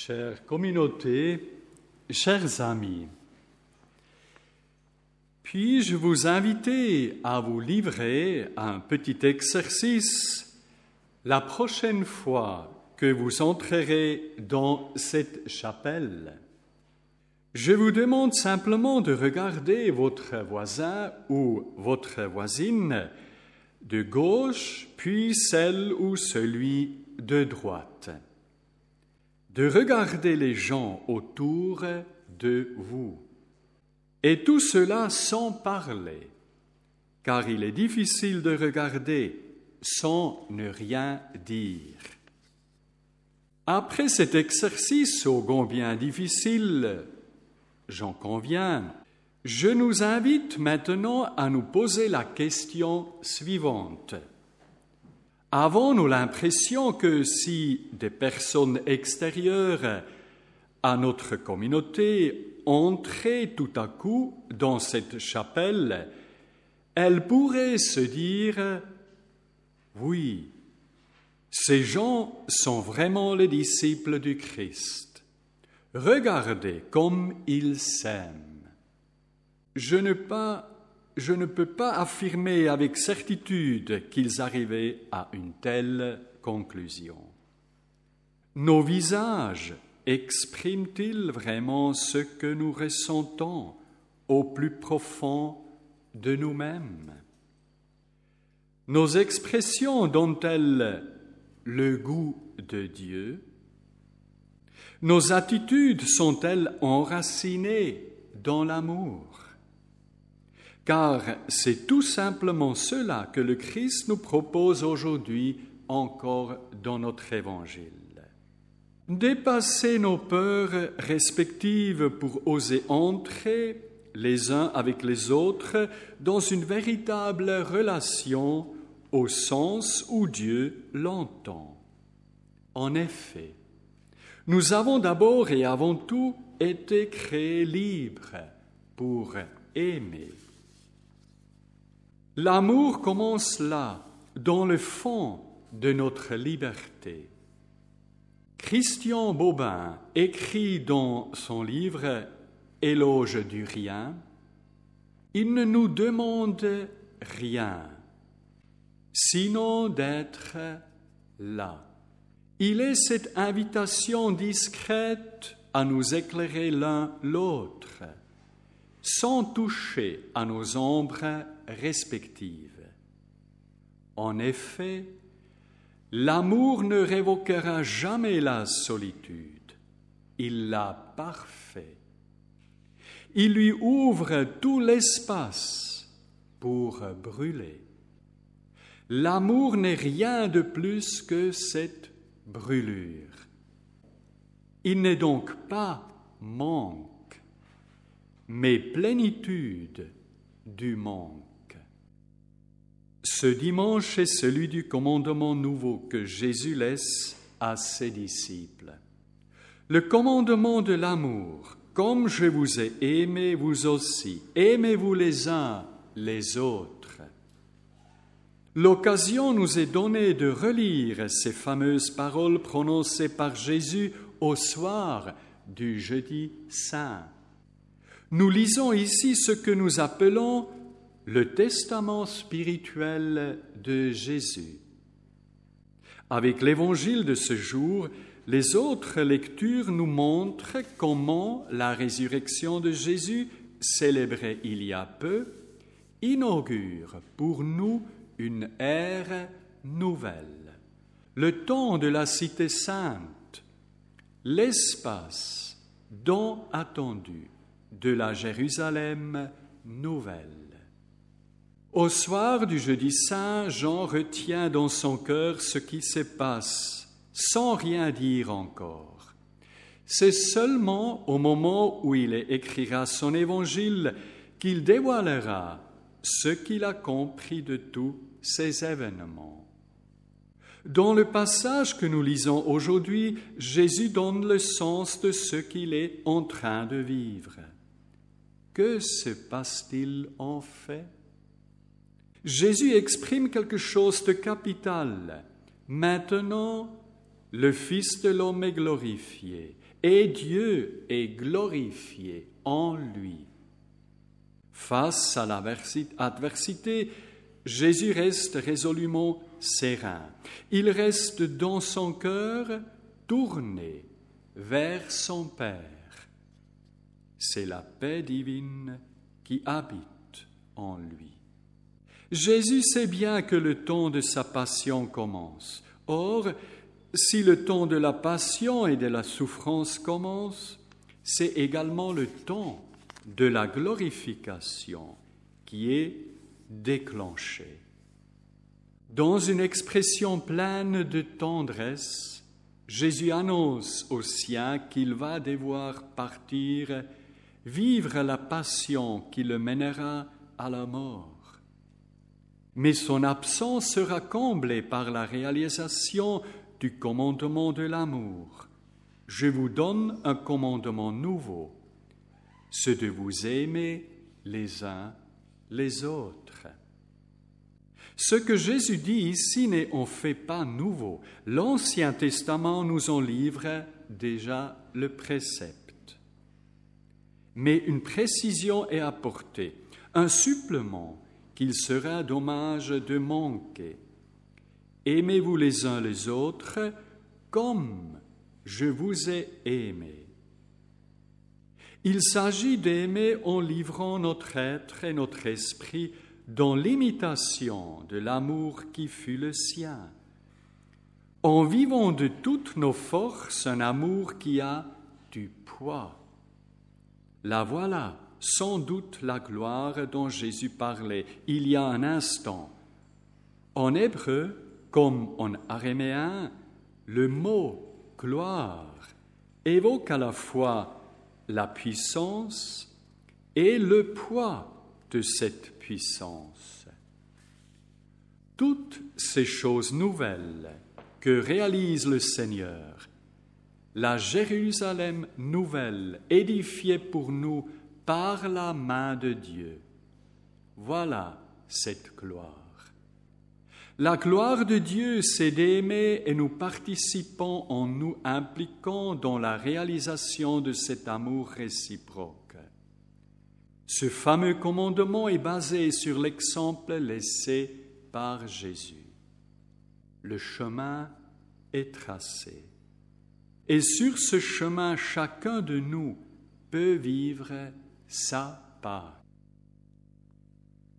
Chère communauté, chers amis, puis-je vous inviter à vous livrer un petit exercice la prochaine fois que vous entrerez dans cette chapelle? Je vous demande simplement de regarder votre voisin ou votre voisine de gauche, puis celle ou celui de droite. De regarder les gens autour de vous. Et tout cela sans parler, car il est difficile de regarder sans ne rien dire. Après cet exercice ô combien difficile, j'en conviens, je nous invite maintenant à nous poser la question suivante. Avons-nous l'impression que si des personnes extérieures à notre communauté entraient tout à coup dans cette chapelle, elles pourraient se dire « Oui, ces gens sont vraiment les disciples du Christ. Regardez comme ils s'aiment. » Je ne peux pas affirmer avec certitude qu'ils arrivaient à une telle conclusion. Nos visages expriment-ils vraiment ce que nous ressentons au plus profond de nous-mêmes? Nos expressions donnent-elles le goût de Dieu? Nos attitudes sont-elles enracinées dans l'amour? Car c'est tout simplement cela que le Christ nous propose aujourd'hui encore dans notre Évangile. Dépasser nos peurs respectives pour oser entrer les uns avec les autres dans une véritable relation au sens où Dieu l'entend. En effet, nous avons d'abord et avant tout été créés libres pour aimer. L'amour commence là, dans le fond de notre liberté. Christian Bobin écrit dans son livre « Éloge du rien » « Il ne nous demande rien, sinon d'être là. Il est cette invitation discrète à nous éclairer l'un l'autre, sans toucher à nos ombres respectives. En effet, l'amour ne révoquera jamais la solitude, il la parfait. Il lui ouvre tout l'espace pour brûler. L'amour n'est rien de plus que cette brûlure. Il n'est donc pas manque, mais plénitude du manque. Ce dimanche est celui du commandement nouveau que Jésus laisse à ses disciples. Le commandement de l'amour, comme je vous ai aimé, vous aussi, aimez-vous les uns les autres. L'occasion nous est donnée de relire ces fameuses paroles prononcées par Jésus au soir du jeudi saint. Nous lisons ici ce que nous appelons le testament spirituel de Jésus. Avec l'évangile de ce jour, les autres lectures nous montrent comment la résurrection de Jésus, célébrée il y a peu, inaugure pour nous une ère nouvelle. Le temps de la cité sainte, l'espace tant attendu de la Jérusalem nouvelle. Au soir du jeudi saint, Jean retient dans son cœur ce qui se passe, sans rien dire encore. C'est seulement au moment où il écrira son évangile qu'il dévoilera ce qu'il a compris de tous ces événements. Dans le passage que nous lisons aujourd'hui, Jésus donne le sens de ce qu'il est en train de vivre. Que se passe-t-il en fait? Jésus exprime quelque chose de capital. Maintenant, le Fils de l'homme est glorifié, et Dieu est glorifié en lui. Face à l'adversité, Jésus reste résolument serein. Il reste dans son cœur tourné vers son Père. C'est la paix divine qui habite en lui. Jésus sait bien que le temps de sa passion commence. Or, si le temps de la passion et de la souffrance commence, c'est également le temps de la glorification qui est déclenché. Dans une expression pleine de tendresse, Jésus annonce aux siens qu'il va devoir partir, vivre la passion qui le mènera à la mort. Mais son absence sera comblée par la réalisation du commandement de l'amour. Je vous donne un commandement nouveau, c'est de vous aimer les uns les autres. Ce que Jésus dit ici n'est en fait pas nouveau. L'Ancien Testament nous en livre déjà le précepte. Mais une précision est apportée, un supplément qu'il sera dommage de manquer. Aimez-vous les uns les autres comme je vous ai aimé. Il s'agit d'aimer en livrant notre être et notre esprit dans l'imitation de l'amour qui fut le sien, en vivant de toutes nos forces un amour qui a du poids. La voilà, sans doute la gloire dont Jésus parlait il y a un instant. En hébreu, comme en araméen, le mot « gloire » évoque à la fois la puissance et le poids de cette puissance. Toutes ces choses nouvelles que réalise le Seigneur, la Jérusalem nouvelle édifiée pour nous par la main de Dieu, voilà cette gloire. La gloire de Dieu, c'est d'aimer et nous participons en nous impliquant dans la réalisation de cet amour réciproque. Ce fameux commandement est basé sur l'exemple laissé par Jésus. Le chemin est tracé. Et sur ce chemin, chacun de nous peut vivre sa part.